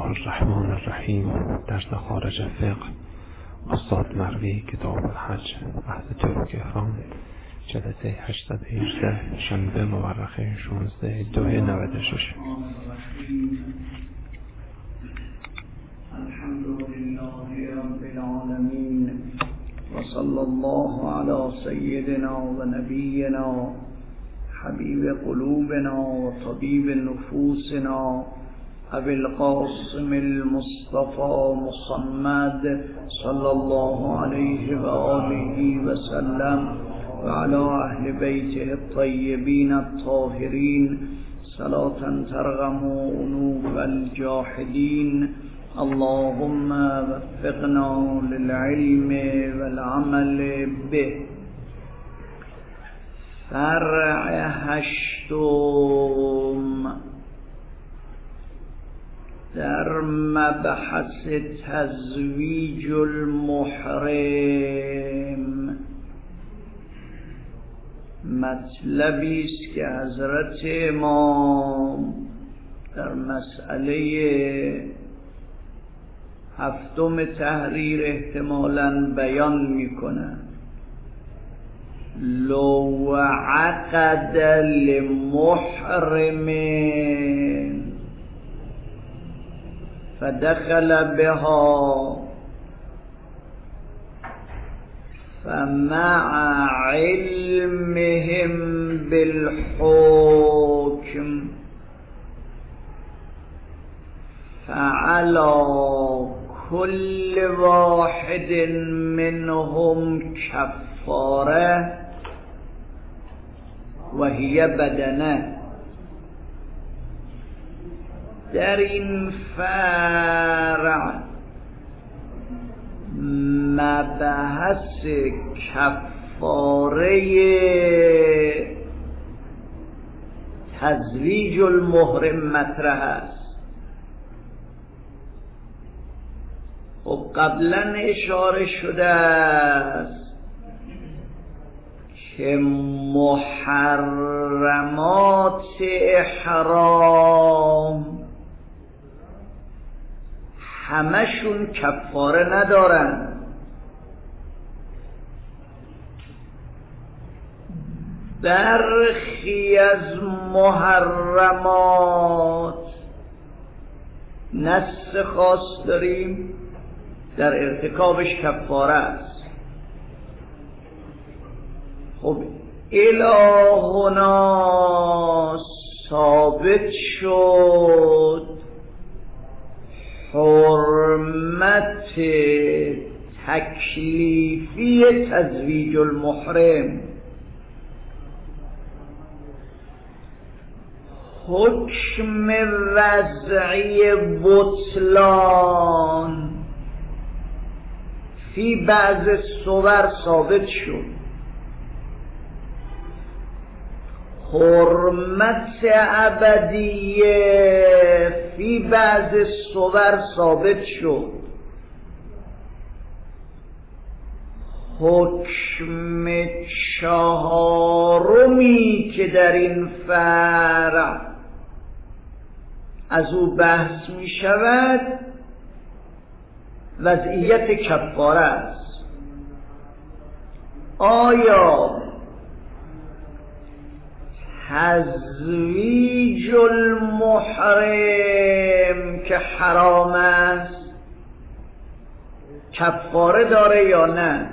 الرحمن الرحیم. درس خارج فقه، استاد مروی، کتاب الحج، عهد ترک احرام، جلسه 818، شنبه مورخه 16/2/96. الحمد لله رب العالمین و صلی الله علی سیدنا و نبینا حبیب قلوبنا و طبیب نفوسنا ابی القاسم المصطفى محمد صلی الله علیه و آله و سلم و علی اهل بیته الطیبین الطاهرین صلاة ترغم انوف الجاحدین. اللهم وفقنا للعلم والعمل به. فرع هشتم در مبحث تزویج المحرم. مطلبی است که حضرت امام در مسئله هفتم تحریر احتمالاً بیان میکنند. لو عقد لمحرم فدخل بها فمع علمهم بالحكم فعلى كل واحد منهم كفاره وهي بدنه. در این فرع مبحث کفاره تزویج المحرم مطرح است. خب قبلا اشاره شده است که محرمات احرام همشون کفاره ندارن. برخی از محرمات نص خاص داریم در ارتکابش کفاره است. خب الهنا ثابت شد حرمت تکلیفی تزویج المحرم. حکم وضعی بطلان فی بعض صور ثابت شد. حرمت ابدیه فی بعض صور ثابت شد. حکم چهارمی که در این فرع از او بحث می شود وضعیت کفاره است. آیا تزویج المحرم که حرام است کفاره داره یا نه؟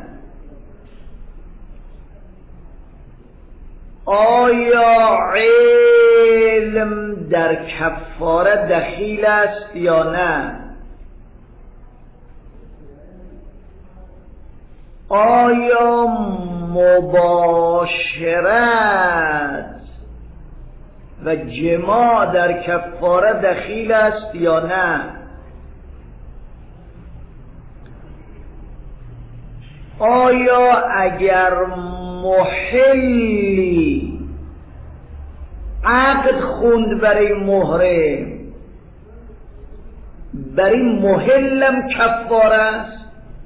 آیا علم در کفاره دخیل است یا نه؟ آیا مباشرت و جماع در کفاره دخیل است یا نه؟ آیا اگر محلی عقد خوند برای محرم برای محلم کفاره است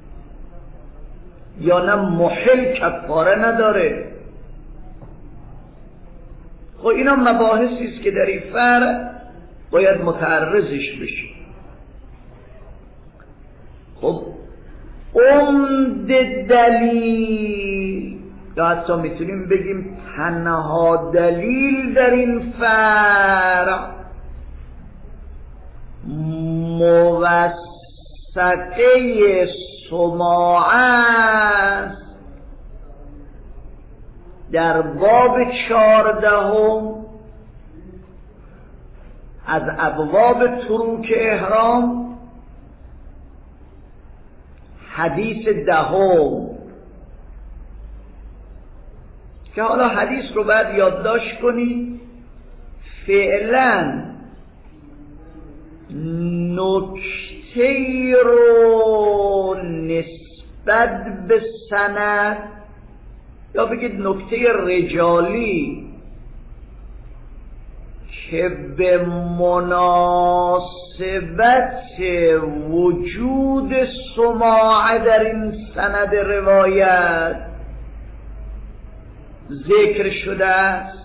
یا نه محل کفاره نداره؟ خب اینا مباحثی است که در این فرع باید متعرضش بشیم. عمده دلیل یا حتی میتونیم بگیم تنها دلیل در این فرع موثقه سماعه است در باب 14 از ابواب تروک احرام، حدیث 10 که حالا حدیث رو باید یادداشت کنید. فعلا نکته رو نسبت به سند یا بگید نکته رجالی که به مناسبت وجود سماعه در این سند روایت ذکر شده است.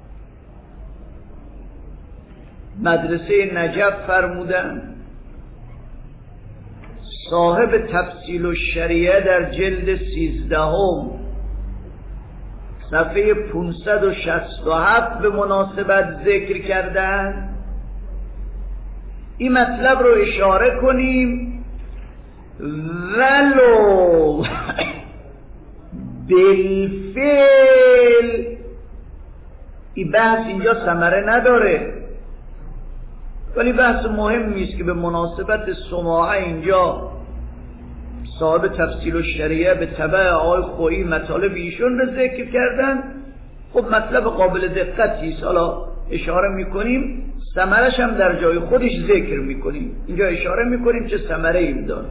مدرسه نجف فرمودن، صاحب تفصیل الشریعه در جلد 13 صفحه 567 به مناسبت ذکر کردن. این مطلب رو اشاره کنیم ولو بالفعل این بحث اینجا ثمره نداره، ولی بحث مهمی است که به مناسبت سماعه اینجا صاحب تفصیل الشریعه به تبع آقای خویی مطالب ایشون رو ذکر کردن. خب مطلب قابل دقتی است، حالا اشاره میکنیم، ثمرش هم در جای خودش ذکر میکنیم. اینجا اشاره میکنیم چه ثمره این داره.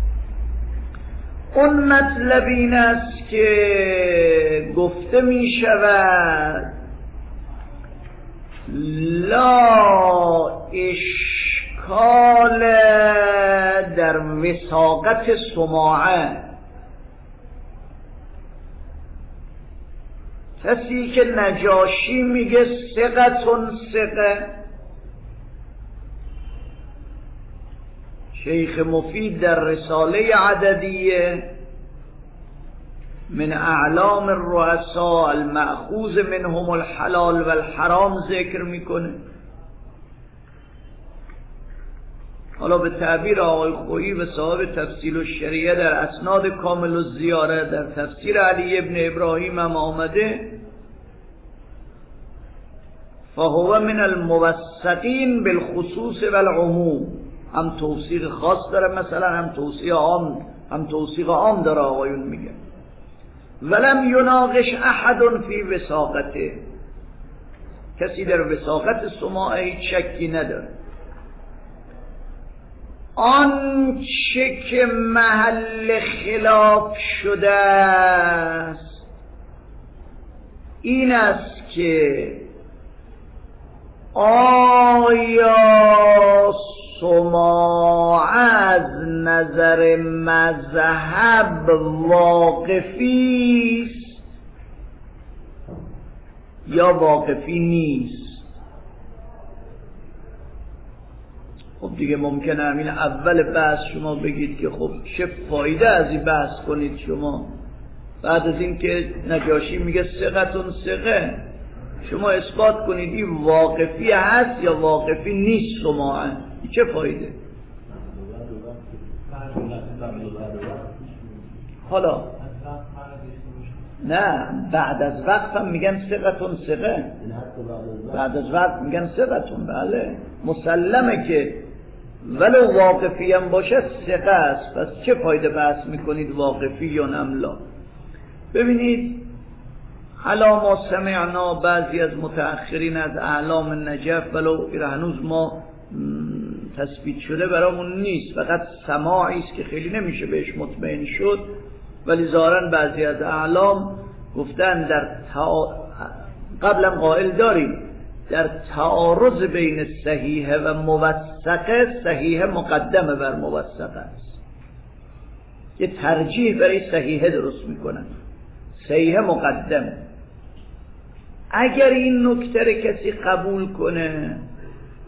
اون مطلب این است که گفته میشود لا اشکال در وثاقت سماعه. کسی که نجاشی میگه ثقتون ثقه، شیخ مفید در رساله عددیه من اعلام الرؤساء المأخوذ منهم الحلال والحرام ذکر میکنه. حالا به تعبیر آقای خویی و صاحب تفصیل الشریعه در اسناد کامل الزیاره در تفسیر علی ابن ابراهیم هم آمده فهو من الموثقین بالخصوص والعموم. هم توثیق خاص داره مثلا، هم توثیق عام داره. آقایون میگه ولم یناقش احد فی وثاقته، کسی در وثاقت سماعه هیچ شکی نداره. آنچه که محل خلاف شده است این است که آیا سماعه از نظر مذهب واقفی است یا واقفی نیست. خب دیگه ممکنه همین اول بحث شما بگید که خب چه فایده از این بحث کنید شما بعد از این که نجاشی میگه ثقتون ثقه شما اثبات کنید این واقفی هست یا واقفی نیست سماعه. چه فایده؟ حالا نه بعد از وقت هم میگن ثقتون ثقه، بعد از وقت میگن ثقتون. بله مسلمه که ولو واقفی هم باشه ثقه است، پس چه فایده بحث میکنید واقفی یا نملا؟ ببینید حالا ما سمعنا بعضی از متأخرین از اعلام نجف ولو هنوز ما تثبیت شده برامون نیست، فقط سماعی است که خیلی نمیشه بهش مطمئن شد، ولی ظاهرا بعضی از اعلام گفتن در قبلا قائل داریم در تعارض بین صحیحه و موثقه صحیحه مقدمه بر موثقه است، یه ترجیح برای صحیحه درست میکنن، صحیحه مقدمه. اگر این نکته رو کسی قبول کنه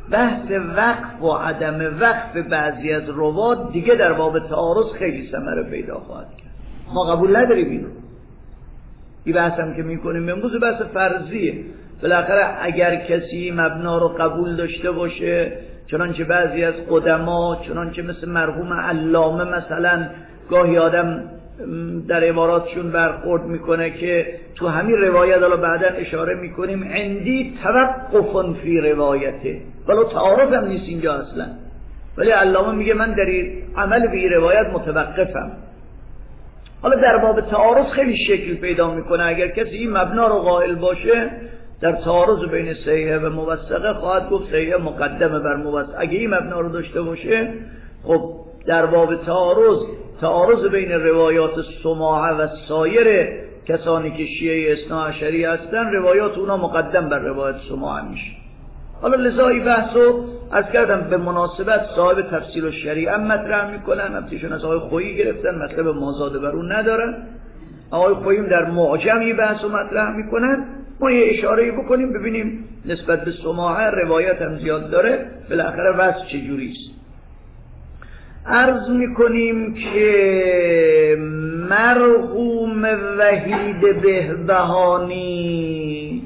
بحث وقف و عدم وقف بعضی از روات دیگه در باب تعارض خیلی ثمره پیدا خواهد کرد. ما قبول نداریم اینو. این بحث هم که میکنیم امروز بحث فرضیه. بالاخره اگر کسی مبنا رو قبول داشته باشه، چنانچه بعضی از قدما، چنانچه مثل مرحوم علامه مثلا گاهی آدم در عباراتشون برخورد میکنه که تو همین روایت حالا بعدا اشاره میکنیم عندی توقف فی روایته، ولو تعارض هم نیست اینجا اصلا، ولی علامه میگه من در عمل به این روایت متوقفم. حالا در باب تعارض خیلی شکل پیدا میکنه. اگر کسی این مبنا رو قائل باشه در تعارض بین صحیح و موثقه خواهد گفت صحیح مقدمه بر موثق. اگه این مبنا رو داشته باشه خب در باب تعارض بین روایات سماعه و سایر کسانی که شیعه اثناعشری هستن روایات اونا مقدم بر روایات سماعه میشه. حالا لذا این بحثو عرض کردم به مناسبت صاحب تفسیر و شریعه مطرح میکنن، همتیشون از آقای خویی گرفتن، مطلب مازاده بر اون ندارن. آقای خوییم در معجم این بحثو مطرح میکنن. ما یه اشاره‌ای بکنیم ببینیم نسبت به سماعه روایت هم زیاد داره، بالاخره وضع چجوریست. عرض میکنیم که مرحوم وحید بهبهانی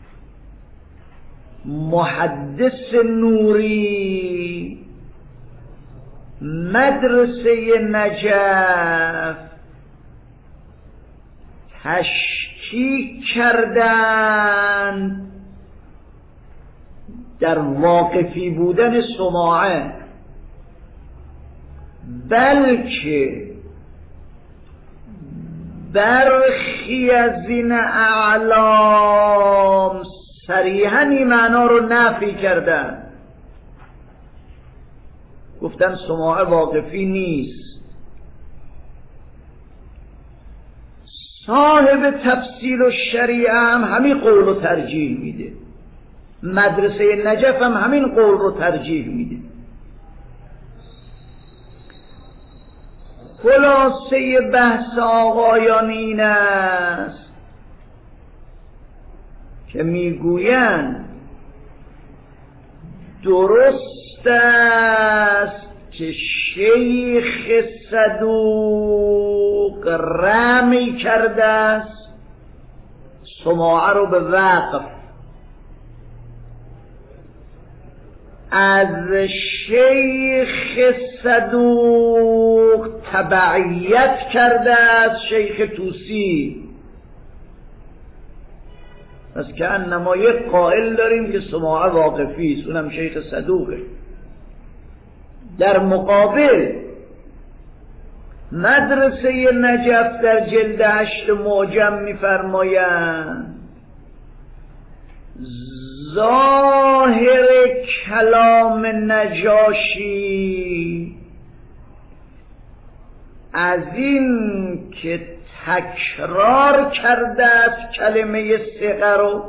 محدث نوری مدرسه نجف تشکیک کردند در واقفی بودن سماعه، بلکه برخی از این اعلام صریحاً این معنا رو نفی کردن، گفتن سماعه واقفی نیست. صاحب تفسیر و شریعه هم همین قول رو ترجیح میده، مدرسه نجف هم همین قول رو ترجیح میده. خلاصه بحث آقایان این است که میگویند درست است که شیخ صدوق رمی کرده است سماعه رو به وقف، از شیخ صدوق تبعیت کرده است شیخ توسی. پس که انما یک قائل داریم که سماعه واقفی است، اونم شیخ صدوقه. در مقابل مدرسه نجف در جلد 8 معجم می‌فرمایند ظاهر کلام نجاشی از این که تکرار کرده است کلمه ثقه رو،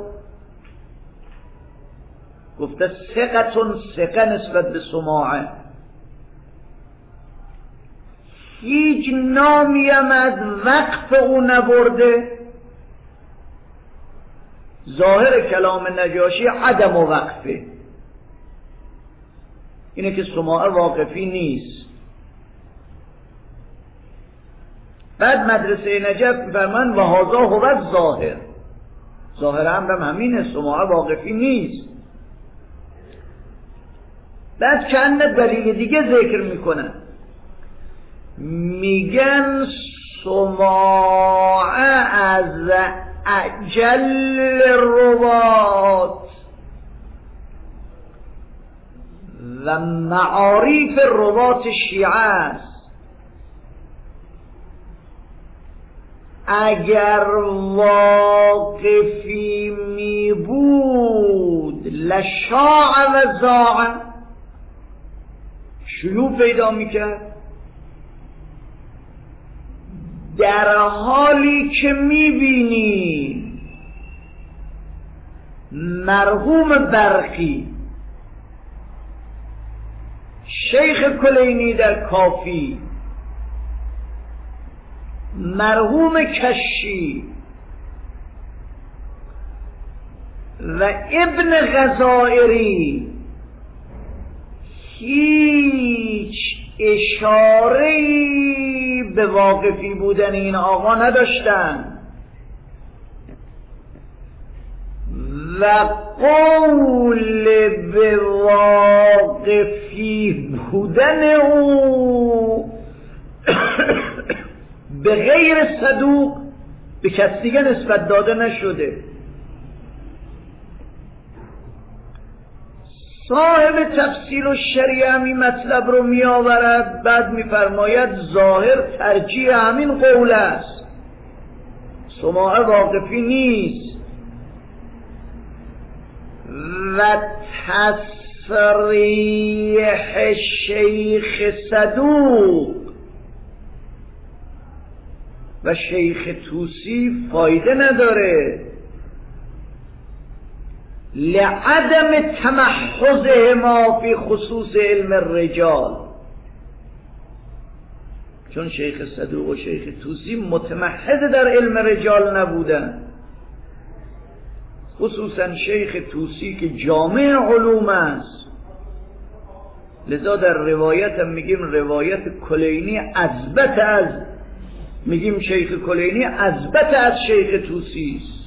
گفته ثقتون ثقه نسبت به سماعه، هیچ نامی هم از وقف او نبرده. ظاهر کلام نجاشی عدم و وقفه، اینه که سماعه واقفی نیست. بعد مدرسه نجف می‌فرمان و هذا هو الظاهر، ظاهر امرم همینه، سماعه واقفی نیست. بعد چند دلیل دیگه ذکر میکنن، میگن سماعه از اجل روات و معارف روات شیعه است. اگر واقفی می بود لشاع و زاع، شیوع پیدا میکرد، در حالی که میبینیم مرحوم برقی، شیخ کلینی در کافی، مرحوم کشی و ابن غزائری هیچ اشاره‌ای به واقفی بودن این آقا نداشتن و قول به واقفی بودن او به غیر صدوق به کسی دیگه نسبت داده نشده. صاحب تفسیر و شریعه همین مطلب رو می آورد، بعد می فرماید ظاهر ترجیح همین قول است، سماع واقفی نیست و تصریح شیخ صدوق و شیخ طوسی فایده نداره لعدم تمحضهما فی خصوص علم الرجال، چون شیخ صدوق و شیخ طوسی متمحض در علم رجال نبودن، خصوصا شیخ طوسی که جامع علوم است. لذا در روایت هم میگیم روایت کلینی اثبت از، میگیم شیخ کلینی اثبت از شیخ طوسی است.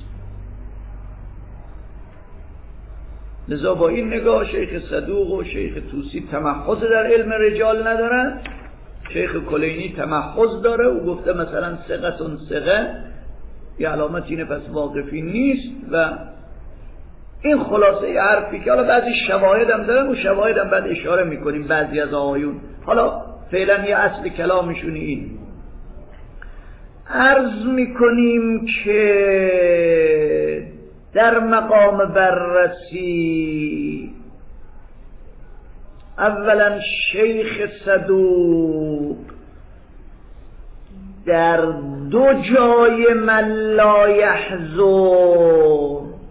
لذا با این نگاه شیخ صدوق و شیخ طوسی تمحض در علم رجال ندارن، شیخ کلینی تمحض داره و گفته مثلا ثقتون ثقه، یه علامت اینه پس واقفی نیست. و این خلاصه ی حرفی که حالا بعضی شواهد هم دارن و شواهد هم بعد اشاره میکنیم بعضی از آقایون، حالا فعلا یه اصل کلامشون این. عرض میکنیم که در مقام بررسی اولا شیخ صدوق در دو جای من لا یحزن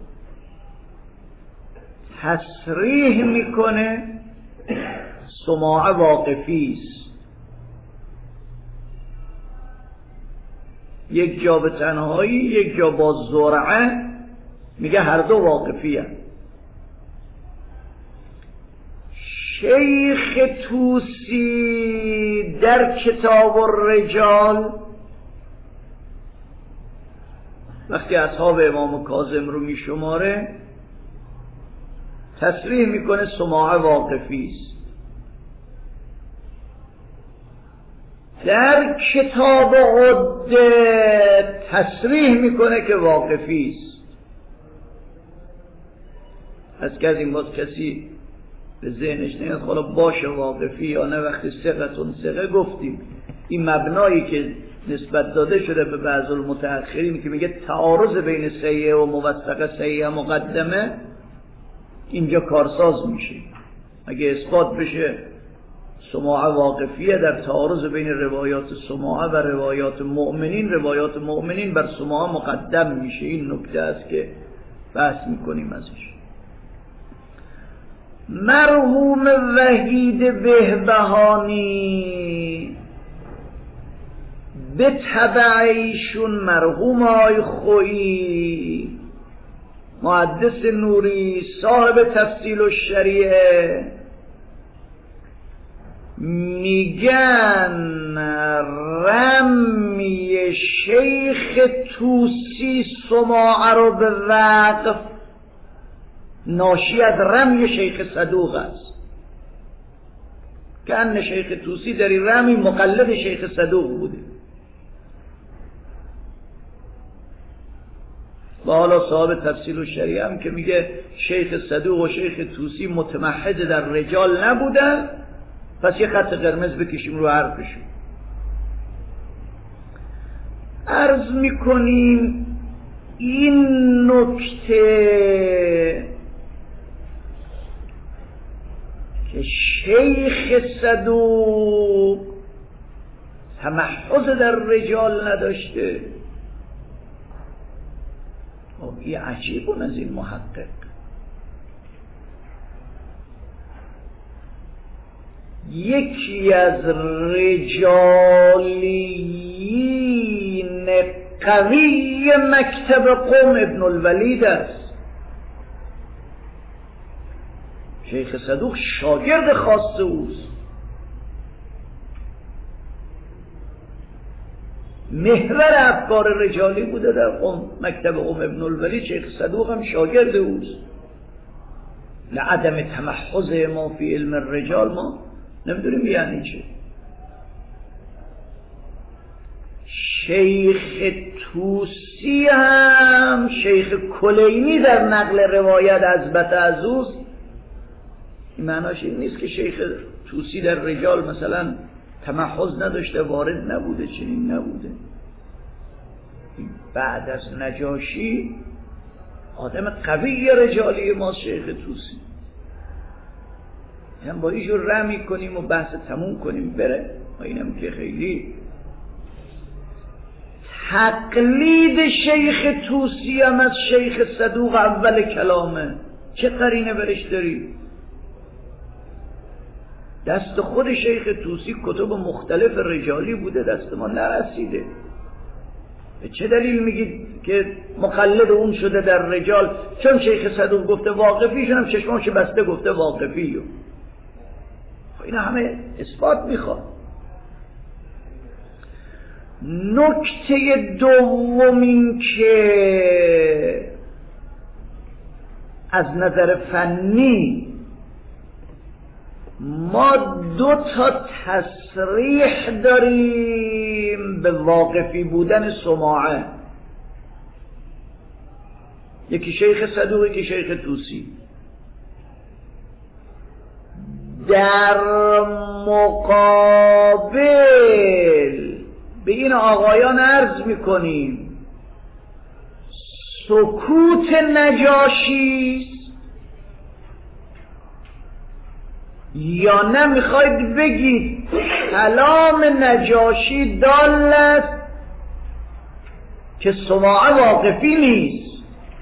تصریح میکنه سماع واقفی است. یک جا به تنهایی، یک جا با زرعه، میگه هر دو واقفی هست. شیخ طوسی در کتاب الرجال وقتی اصحاب امام کاظم رو میشماره تصریح میکنه سماع واقفی است. در کتاب عده تصریح میکنه که واقفی است. از که از این باز کسی به ذهنش نیاد حالا باشه واقفی یا نه، وقتی ثقتون ثقه گفتیم این مبنایی که نسبت داده شده به بعض المتأخرین که میگه تعارض بین صحیح و موثقه صحیح مقدمه، اینجا کارساز میشه. اگه اثبات بشه سماع واقفیه در تعارض بین روایات سماع و روایات مؤمنین بر سماع مقدم میشه. این نکته است که بحث میکنیم ازش. مرحوم وحید بهبهانی به تبع ایشون مرحوم آقای خویی محدث نوری صاحب تفصیل الشریعه میگن رمی شیخ طوسی سماع رو به وقف ناشی از رمی شیخ صدوق است، که ان شیخ طوسی در این رمی مقلد شیخ صدوق بوده. و حالا صاحب تفصیل الشریعه هم که میگه شیخ صدوق و شیخ طوسی متمحض در رجال نبودن، پس یه خط قرمز بکشیم رو حرفشون. عرض میکنیم این نکته که شیخ صدوق تمحض در رجال نداشته، این عجیبون از این محقق. یکی از رجالیین قوی مکتب قوم ابن الولید است. شیخ صدوق شاگرد خاص اوست، محور افکار رجالی بوده در مکتب ابن الولید. شیخ صدوق هم شاگرد اوست. لعدم تمحض ما فی علم الرجال ما نمیدونیم یعنی چه. شیخ طوسی هم شیخ کلینی در نقل روایت از بطعزوز، این معناش این نیست که شیخ طوسی در رجال مثلا تمحض نداشته، وارد نبوده، چنین نبوده. بعد از نجاشی آدم قوی رجالی ما شیخ طوسی، هم با ایشون رمی کنیم و بحث تموم کنیم بره. و اینم که خیلی تقلید شیخ طوسی هم از شیخ صدوق اول کلامه. چه قرینه برش داری؟ دست خود شیخ طوسی کتب مختلف رجالی بوده، دست ما نرسیده. به چه دلیل میگید که مقلد اون شده در رجال؟ چون شیخ صدوق گفته واقفی، شونم چشمانش بسته گفته واقفی. این همه اثبات میخواد. نکته دوم این که از نظر فنی ما 2 تصریح داریم به واقفی بودن سماعه، یکی شیخ صدوق، یکی شیخ طوسی. در مقابل به این آقایان عرض میکنیم سکوت نجاشی یا نه میخواید بگید کلام نجاشی دال است که سماعه واقفی نیست؟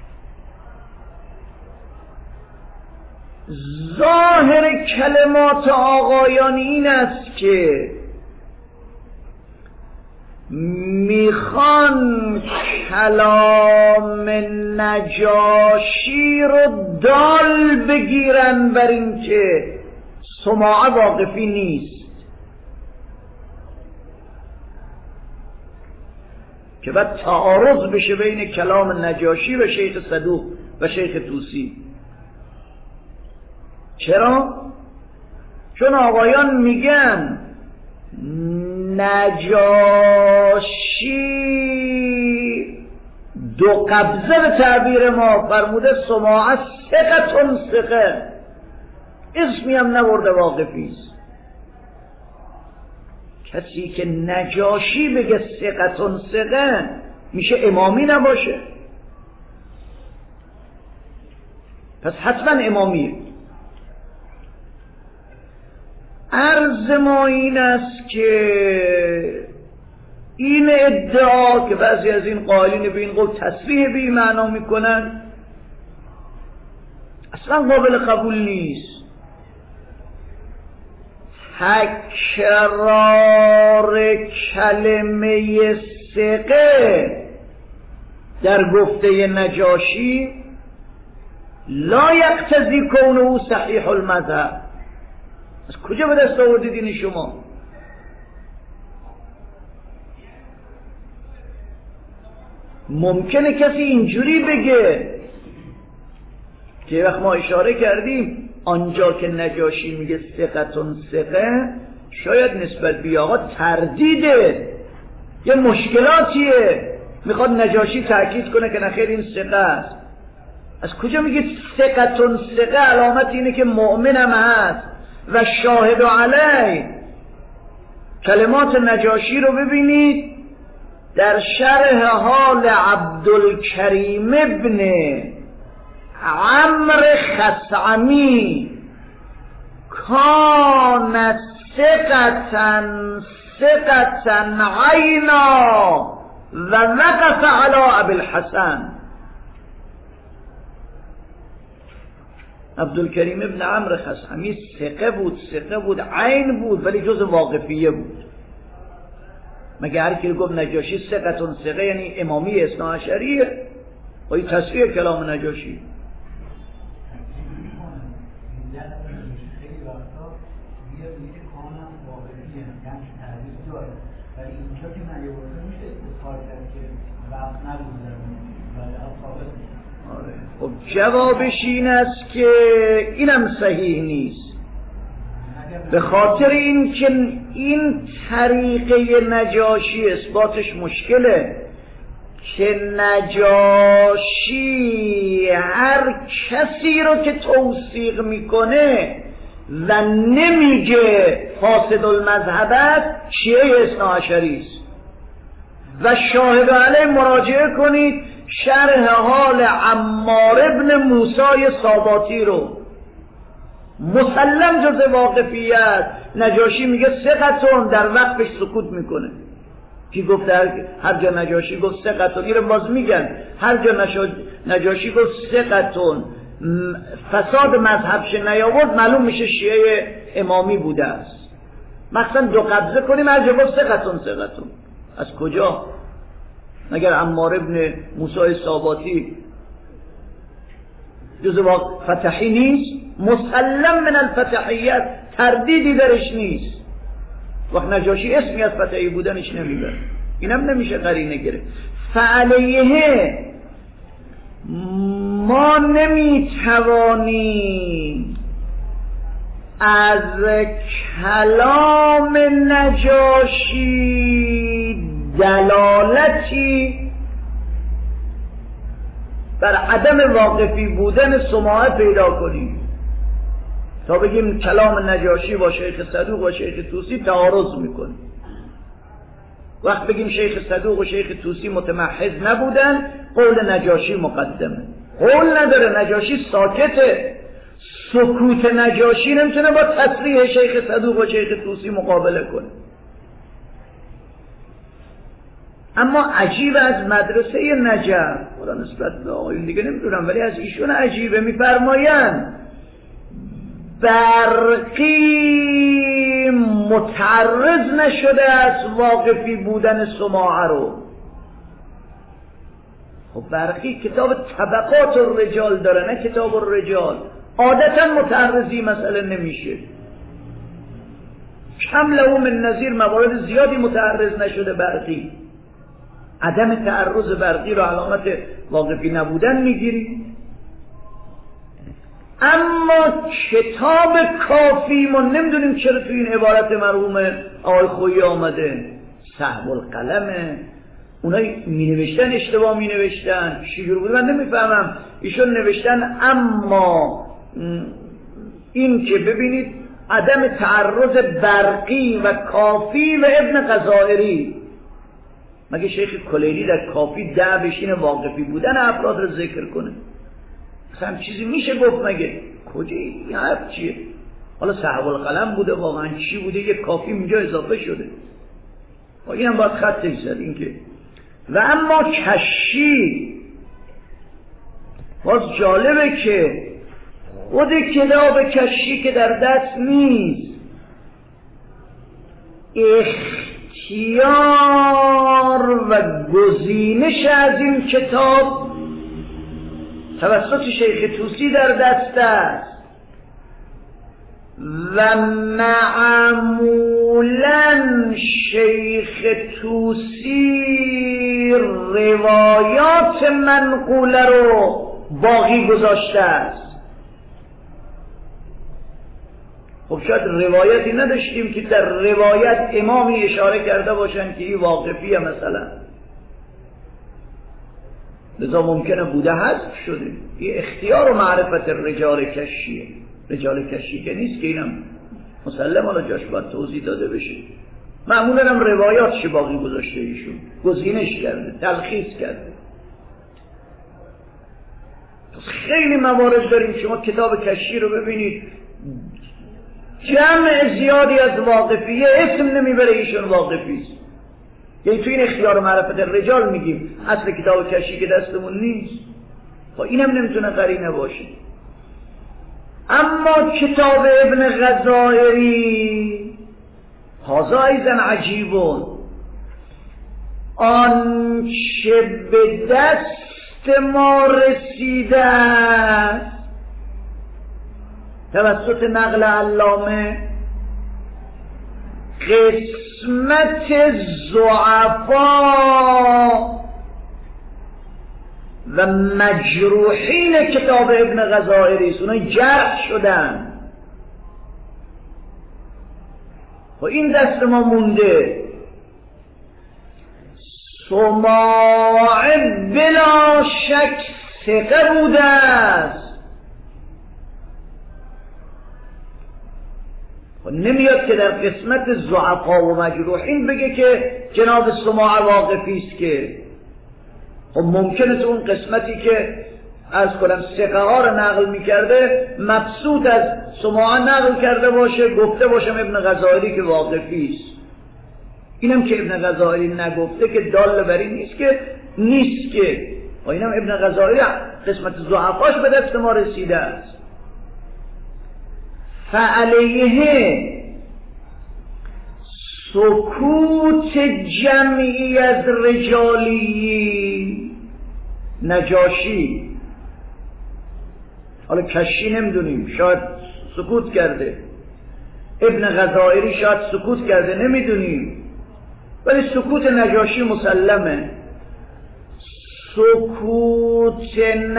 ظاهر کلمات آقایان این است که میخوان کلام نجاشی رو دال بگیرن بر این که سماعه واقفی نیست، که بعد تعارض بشه بین کلام نجاشی و شیخ صدوق و شیخ طوسی. چرا؟ چون آقایان میگن نجاشی 2 قبضه به تعبیر ما فرموده سماعه ثقتون ثقه، اسمی هم نبرده واقفیست. کسی که نجاشی بگه ثقتون ثقه میشه امامی نباشه، پس حتما امامیه. عرض ما این است که این ادعا که بعضی از این قائلین به این قول تصریح به این معنا میکنن اصلا قابل قبول نیست. تکرار کلمه ثقه در گفته نجاشی لا یقتضی کونه صحیح المذهب. از کجا به دست آوردید این شما؟ ممکنه کسی اینجوری بگه که وقت ما اشاره کردیم آنجا که نجاشی میگه ثقتون ثقه، شاید نسبت به آقا تردیده، یه مشکلاتیه، میخواد نجاشی تأکید کنه که نخیر این ثقه است. از کجا میگه ثقتون ثقه؟ علامت اینه که مؤمنم هست و شاهد علی. کلمات نجاشی رو ببینید در شرح حال عبدالکریم ابن عمرو خثعمی، کان ثقتن عینا و وقف علی ابی الحسن. عبدالکریم ابن عمرو خثعمی ثقه بود عین بود، ولی جز واقفیه بود. مگه هر کی گفت نجاشی ثقتون ثقه یعنی امامی اثنا عشریه؟ و این تصریح کلام نجاشی. خیلی وقتا میگه کانم واقعیه، یعنی تعریف داره، ولی اینجا که نیاورده میشه استثار کرد که وقت نبوده ولی ثابت میشه. آره. خب جوابش این است که اینم صحیح نیست، به خاطر این که این طریقه نجاشی اثباتش مشکله که نجاشی هر کسی رو که توثیق میکنه و نمیگه فاسد المذهب است شیعه اثناعشری است. و شاهد علیه مراجعه کنید شرح حال عمار ابن موسی ساباتی رو، مسلم جز واقفیت. نجاشی میگه ثقتون، در وقتش سکوت میکنه. کی گفت هر جا نجاشی گفت ثقتون، این رو باز میگن هر جا نجاشی گفت ثقتون فساد مذهبش نیاورد معلوم میشه شیعه امامی بوده است. مثلا دو قبضه کنیم هر جا گفت ثقتون. از کجا؟ مگر عمار ابن موسی ساباتی جز فتحی نیست؟ مسلم من الفتحیت، تردیدی درش نیست. وقت نجاشی اسمی از فتحی بودنش نمیبره، اینم نمیشه قرینه گرفت. فعلیه ما نمیتوانیم از کلام نجاشی دلالتی بر عدم واقفی بودن سماعه پیدا کنیم تا بگیم کلام نجاشی با شیخ صدوق و شیخ طوسی تعارض میکنه. وقت بگیم شیخ صدوق و شیخ طوسی متمحض نبودن، قول نجاشی مقدمه. قول نداره، نجاشی ساکته. سکوت نجاشی نمیتونه با تصریح شیخ صدوق و شیخ طوسی مقابله کنه. اما عجیب از مدرسه نجف، خدا نسبت به آقایون دیگه نمیدونم ولی از ایشون عجیبه، میفرمایند برقی متعرض نشده از واقفی بودن سماعه رو. خب برقی کتاب طبقات الرجال داره نه کتاب الرجال، عادتا متعرضی مسئله نمیشه. کم له من نظیر موارد زیادی متعرض نشده برقی. عدم تعرض برقی رو علامت واقفی نبودن میگیری. اما کتاب کافی ما نمیدونیم چرا تو این عبارت مرحوم آقای خویی آمده، سحب القلمه. اونایی می نوشتن اشتباه می نوشتن، چجور بود من نمیفهمم. ایشون نوشتن اما این که ببینید عدم تعرض برقی و کافی و ابن غزائری. مگه شیخ کلیلی در کافی بشینه واقفی بودن افراد رو ذکر کنه؟ اصلا چیزی میشه گفت مگه؟ کجا این حرف چیه؟ حالا صحب القلم بوده واقعا چی بوده؟ یه کافی اینجا اضافه شده. اینم باید خطش زد این که. و اما کشی باز جالبه که خود کتاب کشی که در دست نیست، اختیار و گزینش از این کتاب توسط شیخ طوسی در دست است و معمولا شیخ طوسی روایات منقوله رو باقی گذاشته است. خب شاید روایتی نداشتیم که در روایت امامی اشاره کرده باشن که این واقفیه مثلا، لذا ممکنه بوده حذف شده. این اختیار و معرفت رجال کشیه. رجال کشی که نیست که اینم مسلم حالا جاش باید توضیح داده بشه. معمولا هم روایاتش باقی گذاشته ایشون، گزینش کرده، تلخیص کرده. خیلی موارد داریم. شما کتاب کشی رو ببینید، جمع زیادی از واقفیه اسم نمیبره ایشون واقفیست. یعنی تو این اختیار و معرفت رجال میگیم، اصل کتاب کشی که دستمون نیست. خب اینم نمیتونه قرینه باشه. اما کتاب ابن غزائری هذا ایضا عجیبون، آنچه به دست ما رسیده است توسط نقل علامه قسمت ضعفا و مجروحین کتاب ابن غزائری است، اونها جرح شدن. و این دست ما مونده. سماع بلا شک ثقه بوده است. نمیاد که در قسمت ضعفا و مجروحین بگه که جناب سماع واقفی است، که خب ممکنه تو اون قسمتی که از کنم ثقه ها رو نقل میکرده مبسوط از سماع نقل کرده باشه، گفته باشم ابن غزائری که واقفی است. اینم که ابن غزائری نگفته که دال بر این نیست که و اینم ابن غزائری قسمت ضعفاش به دست ما رسیده است. فعلیه سکوت جمعی از رجالی نجاشی، حالا کشی نمیدونیم، شاید سکوت کرده، ابن غزائری شاید سکوت کرده، نمیدونیم، ولی سکوت نجاشی مسلمه. سکوت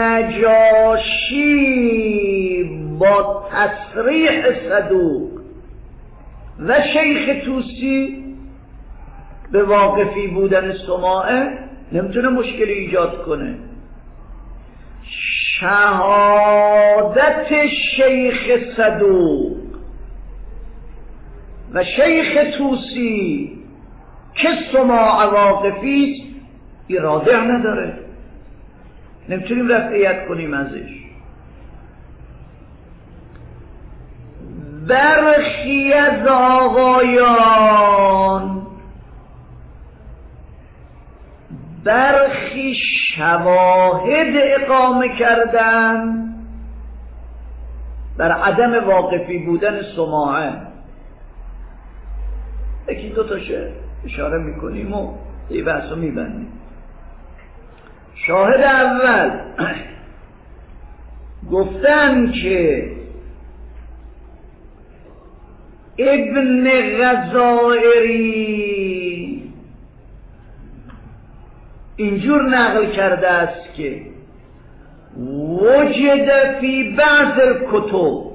نجاشی با تصریح صدوق و شیخ توسی به واقفی بودن سماعه نمیتونه مشکلی ایجاد کنه. شهادت شیخ صدوق و شیخ توسی که سماع واقفی است اراده نداره، نمیتونیم رفعیت کنیم ازش. برخی از آقایان برخی شواهد اقامه کردن بر عدم واقفی بودن سماعه. یکی دو تا اشاره میکنیم و یه بحثو میبندیم. شاهد اول گفتن که ابن غزائری اینجور نقل کرده است که وجد فی بعض الکتب،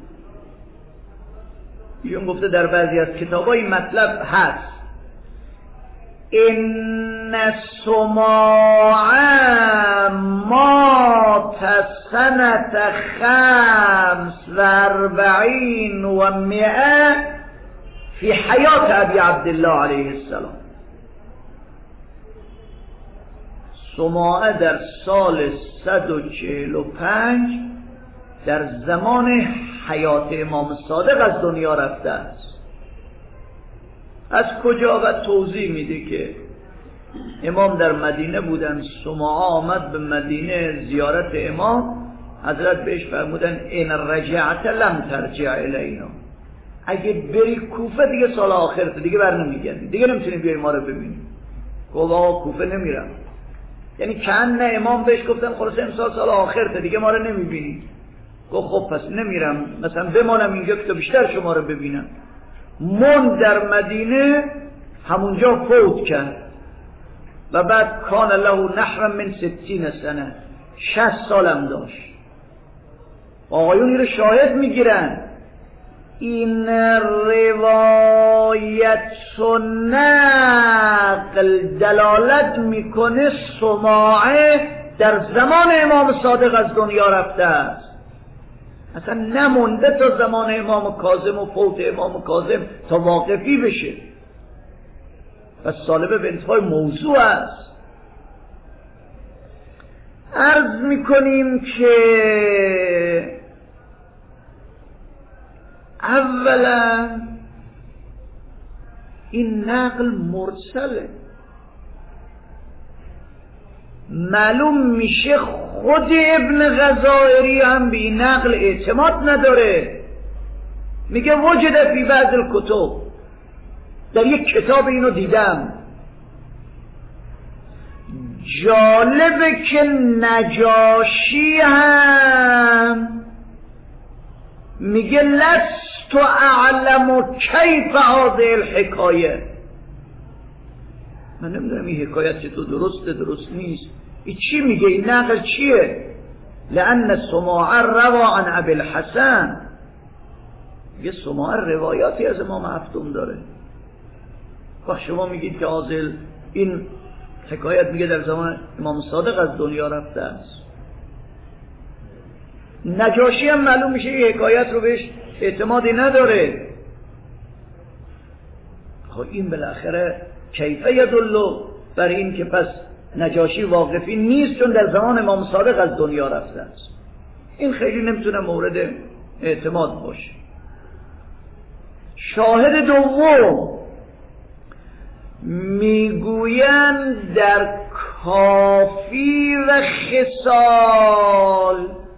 ایشون گفته در بعضی از کتاب‌ها این مطلب هست، ان سماع مات سنة 45 و 100 فی حیات ابی عبدالله علیه السلام. سماع در سال 145 در زمان حیات امام صادق از دنیا رفته است. از کجا؟ و توضیح میده که امام در مدینه بودن، سماع آمد به مدینه زیارت امام، حضرت بهش فرمودن این رجعت لم ترجع الینا، اگه بری کوفه دیگه سال آخرت، دیگه بر نمیگردی، دیگه نمیتونی بیای ما رو ببینی. گفت آقا کوفه نمیرم، یعنی کن امام بهش گفتن خلاص امسال سال آخرت دیگه ما رو نمیبینی. گفت خب پس نمیرم، مثلا بمانم اینجا که تا بیشتر شما رو ببینم. من در مدینه همونجا فوت کرد و بعد کان له نحو من 60 سنه، 60 سالم داشت. آقایون این رو شاهد میگیرن. این روایت و نقل دلالت میکنه سماعه در زمان امام صادق از دنیا رفته است، اصلا نمونده تا زمان امام کاظم و فوت امام کاظم تا واقفی بشه. و سالبه به انتهای موضوع است. عرض میکنیم که اولا این نقل مرسله، معلوم میشه خود ابن غزائری هم به این نقل اعتماد نداره. میگه وجد فی بعض الکتب، در یک کتاب اینو دیدم. جالبه که نجاشی هم میگه لست اعلم کیف هذه الحکایه، من نمیدونم این حکایت چطور درسته درست نیست، این چی میگه، این نقل چیه؟ لأن سماع روا عن ابی الحسن، یه سماع روایاتی از امام هفتم داره. وقت شما میگید که عازل این حکایت میگه در زمان امام صادق از دنیا رفته است. نجاشی هم معلوم میشه این حکایت رو بهش اعتمادی نداره. خب این بالاخره کیفه یدل بر این که پس نجاشی واقفی نیست چون در زمان امام صادق از دنیا رفته است. این خیلی نمیتونه مورد اعتماد باشه. شاهد دوم میگویند در کافی و خصال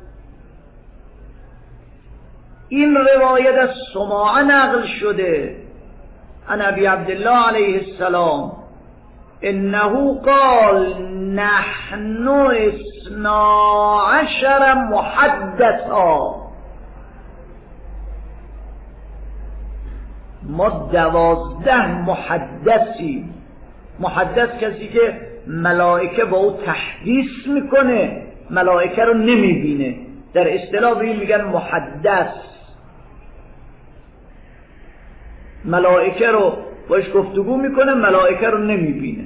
این روایت از سماع نقل شده عن ابی عبدالله علیه السلام انه قال نحن 12 محدثا، ما 12 محدثیم. محدث کسی که ملائکه با او تحدیث میکنه، ملائکه رو نمیبینه، در اصطلاح به این میگن محدث. ملائکه رو باش گفتگو میکنه، ملائکه رو نمیبینه.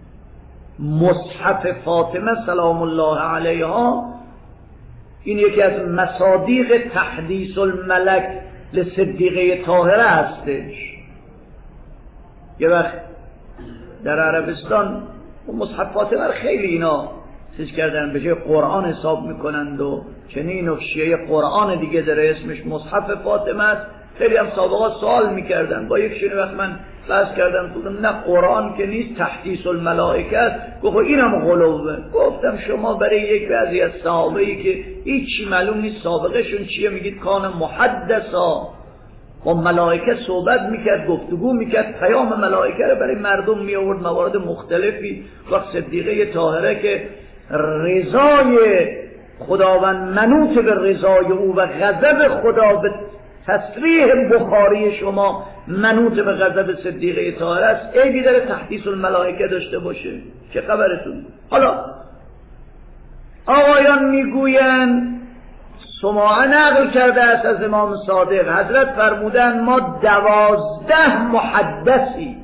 مصحف فاطمه سلام الله علیها این یکی از مصادیق تحدیث الملک لصدیقه طاهره هستش. یه وقت در عربستان مصحف فاطمه خیلی اینا چیز کردن، به جای قرآن حساب میکنند و چنین و شیعه قرآن دیگه داره اسمش مصحف فاطمه است. خیلی هم سابقا سوال میکردن، با یک وقت من بحث کردم گفتم نه قرآن که نیست تحدیث الملائکه است. گفت اینم غلوه. گفتم شما برای یک بعضی از صحابه‌ای که هیچی معلوم نیست سابقهشون چیه میگید کان محدثا، با ملائکه صحبت میکرد، گفتگو میکرد، پیام ملائکه رو برای مردم می آورد، موارد مختلفی. وقت صدیقه طاهره که رضای خداوند منوط به رضای او و غضب خدا به تصریح بخاری شما منوط به غضب صدیقه طاهره است، عیبی داره تحدیث الملائکه داشته باشه؟ چه خبرتون؟ حالا آقایان میگویند سماع نقل کرده است از امام صادق، حضرت فرمودن ما 12 محدثی،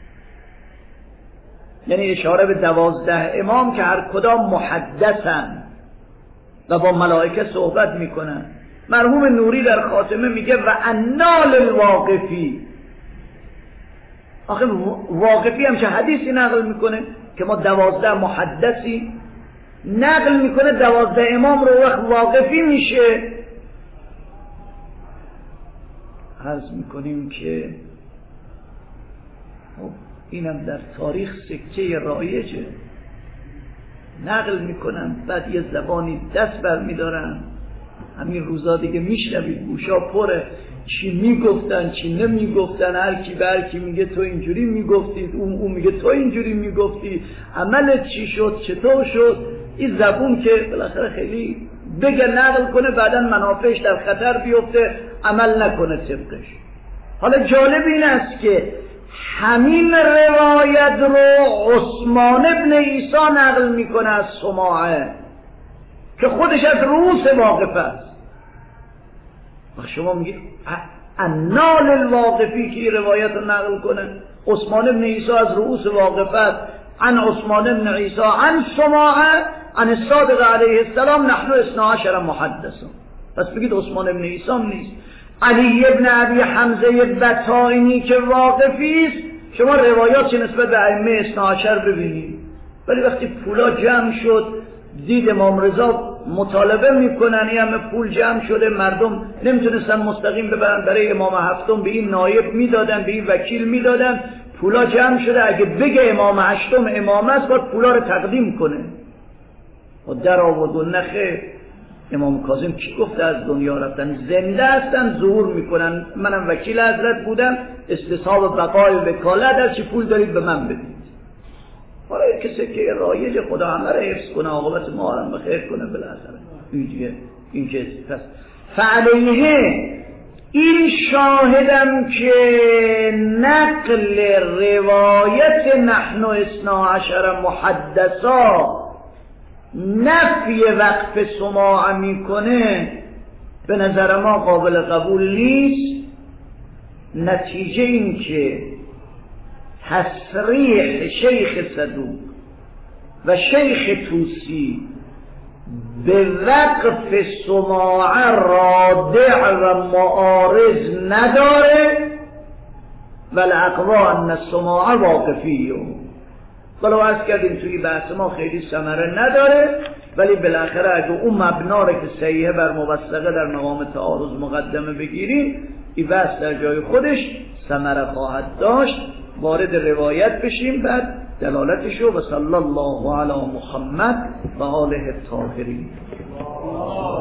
یعنی اشاره به 12 امام که هر کدام محدثن و با ملائکه صحبت میکنن. مرحوم نوری در خاتمه میگه و انال الواقفی، آخه واقفی هم چه حدیثی نقل میکنه که ما 12 محدثی، نقل میکنه 12 امام رو، وقت واقفی میشه. عرض میکنیم که اینم در تاریخ سکه رایجه، نقل میکنن بعد یه زبانی دست بر میدارن. همین روزا دیگه میشنوید گوشا پره، چی میگفتن چی نمیگفتن، هر کی به هر کی میگه تو اینجوری میگفتید، اون میگه تو اینجوری میگفتی، عملت چی شد چطور شد. این زبون که بالاخره خیلی بگه نقل کنه بعدن منافعش در خطر بیفته، عمل نکنه طبقش. حالا جالب این است که همین روایت رو عثمان ابن عیسی نقل میکنه از سماعه که خودش از رؤوس واقف است. شما میگید انال الواقفی که این روایت رو نقل کنه، عثمان ابن عیسی از رؤوس واقف است، عن عثمان ابن عیسی عن سماعه عن الصادق علیه السلام نحن 12 محدثون. پس بگید عثمان ابن عیسی نیست. علی ابن ابی حمزه بطائنی که واقفی است، شما روایات نسبت به ائمه 12 ببینید. ولی وقتی پولا جمع شد، دید امام رضا مطالبه میکنن، این همه پول جمع شده، مردم نمیتونستن مستقیم ببرن برای امام هفتم، به این نایب میدادن، به این وکیل میدادن. پولا جمع شده، اگه بگه امام هشتم امام است باید پولا رو تقدیم کنه. و در آورد و نخه امام کاظم کی گفته از دنیا رفتن؟ زنده هستن، ظهور میکنن. منم وکیل حضرت بودم، استصحاب بقای وکالت، از چی پول دارید به من بدید. حالا کسی که رایج خدا همه را حفظ کنه، عاقبت ما هم بخیر کنه بالاخره. این که پس فعلیه این شاهدم که نقل روایت نحن 12 محدثا نفی وقف سماع میکنه به نظر ما قابل قبول نیست. نتیجه این که تصریح شیخ صدوق و شیخ طوسی به وقف سماع رادع و معارض نداره والاقوی ان السماع واقفیه. ولو از کردیم توی بحث ما خیلی ثمره نداره، ولی بالاخره اگه اون مبنا رو که صحیحه بر موثقه در مقام تعارض مقدمه بگیریم، این بحث در جای خودش ثمره خواهد داشت. وارد روایت بشیم بعد دلالتشو. و صلی الله علی محمد و آله الطاهرین.